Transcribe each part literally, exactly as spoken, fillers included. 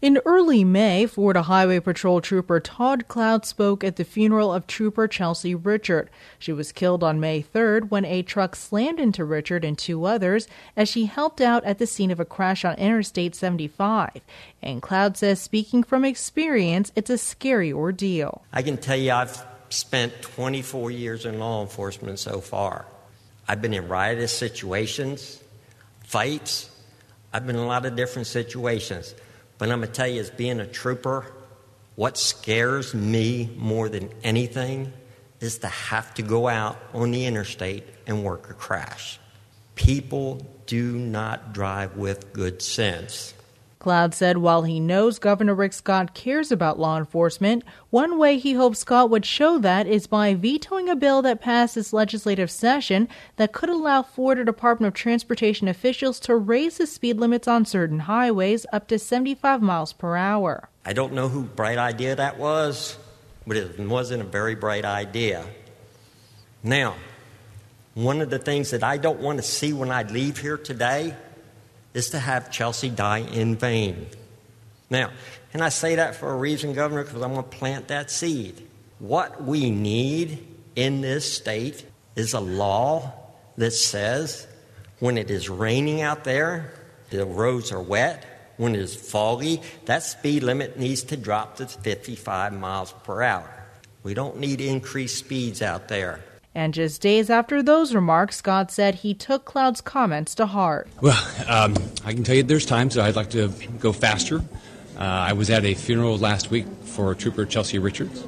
In early May, Florida Highway Patrol Trooper Todd Cloud spoke at the funeral of Trooper Chelsea Richard. She was killed on May third when a truck slammed into Richard and two others as she helped out at the scene of a crash on Interstate seventy-five. And Cloud says, speaking from experience, it's a scary ordeal. I can tell you I've spent twenty-four years in law enforcement so far. I've been in riotous situations, fights. I've been in a lot of different situations. But I'm going to tell you, as being a trooper, what scares me more than anything is to have to go out on the interstate and work a crash. People do not drive with good sense. Cloud said while he knows Governor Rick Scott cares about law enforcement, one way he hopes Scott would show that is by vetoing a bill that passed this legislative session that could allow Florida Department of Transportation officials to raise the speed limits on certain highways up to seventy-five miles per hour. I don't know whose bright idea that was, but it wasn't a very bright idea. Now, one of the things that I don't want to see when I leave here today is to have Chelsea die in vain. Now, and I say that for a reason, Governor, because I'm going to plant that seed. What we need in this state is a law that says when it is raining out there, the roads are wet, when it is foggy, that speed limit needs to drop to fifty-five miles per hour. We don't need increased speeds out there. And just days after those remarks, Scott said he took Cloud's comments to heart. Well, um, I can tell you there's times that I'd like to go faster. Uh, I was at a funeral last week for Trooper Chelsea Richards.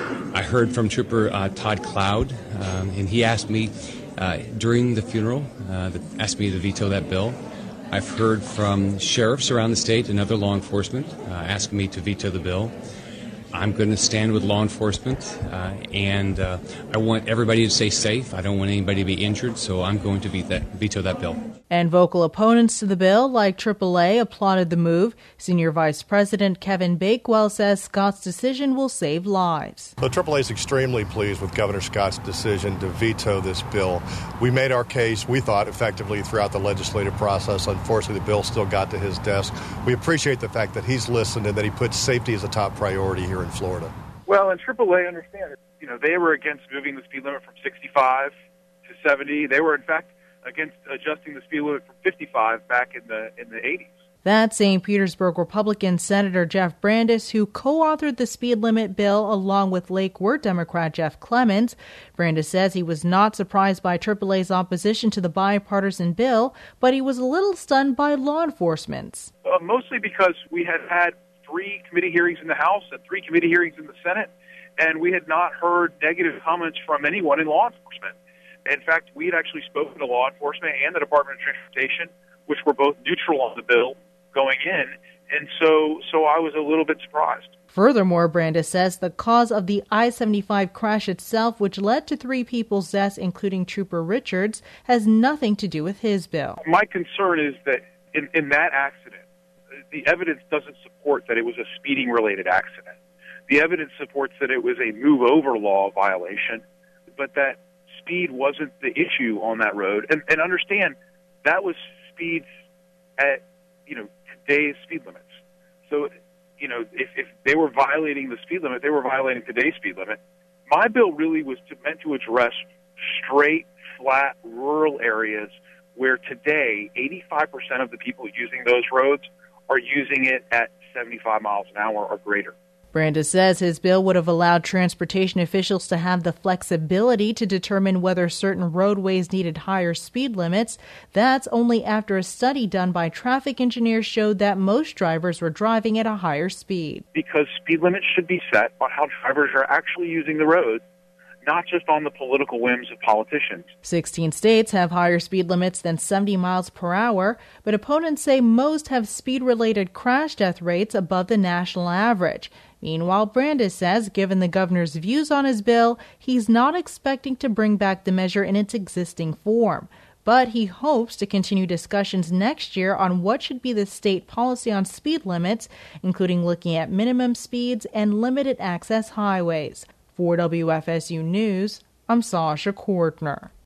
I heard from Trooper uh, Todd Cloud, um, and he asked me uh, during the funeral, uh, asked me to veto that bill. I've heard from sheriffs around the state and other law enforcement uh, asking me to veto the bill. I'm going to stand with law enforcement, uh, and uh, I want everybody to stay safe. I don't want anybody to be injured, so I'm going to veto that, veto that bill. And vocal opponents to the bill, like triple A, applauded the move. Senior Vice President Kevin Bakewell says Scott's decision will save lives. The triple A is extremely pleased with Governor Scott's decision to veto this bill. We made our case, we thought, effectively throughout the legislative process. Unfortunately, the bill still got to his desk. We appreciate the fact that he's listened and that he puts safety as a top priority here in Florida. Well, and triple A understand it. You know, they were against moving the speed limit from sixty-five to seventy. They were, in fact, against adjusting the speed limit from fifty-five back in the in the eighties. That's Saint Petersburg Republican Senator Jeff Brandes, who co-authored the speed limit bill along with Lake Worth Democrat Jeff Clements. Brandes says he was not surprised by triple A's opposition to the bipartisan bill, but he was a little stunned by law enforcement's. Uh, mostly because we had had three committee hearings in the House and three committee hearings in the Senate, and we had not heard negative comments from anyone in law enforcement. In fact, we had actually spoken to law enforcement and the Department of Transportation, which were both neutral on the bill going in, and so so I was a little bit surprised. Furthermore, Brandes says the cause of the I seventy-five crash itself, which led to three people's deaths, including Trooper Richards, has nothing to do with his bill. My concern is that in, in that accident, the evidence doesn't support that it was a speeding-related accident. The evidence supports that it was a move-over law violation, but that speed wasn't the issue on that road. And, and understand, that was speeds at, you know, today's speed limits. So, you know, if, if they were violating the speed limit, they were violating today's speed limit. My bill really was to, meant to address straight, flat, rural areas where today eighty-five percent of the people using those roads are using it at seventy-five miles an hour or greater. Brandes says his bill would have allowed transportation officials to have the flexibility to determine whether certain roadways needed higher speed limits. That's only after a study done by traffic engineers showed that most drivers were driving at a higher speed. Because speed limits should be set on how drivers are actually using the roads, not just on the political whims of politicians. sixteen states have higher speed limits than seventy miles per hour, but opponents say most have speed-related crash death rates above the national average. Meanwhile, Brandes says, given the governor's views on his bill, he's not expecting to bring back the measure in its existing form. But he hopes to continue discussions next year on what should be the state policy on speed limits, including looking at minimum speeds and limited access highways. For W F S U News, I'm Sasha Kortner.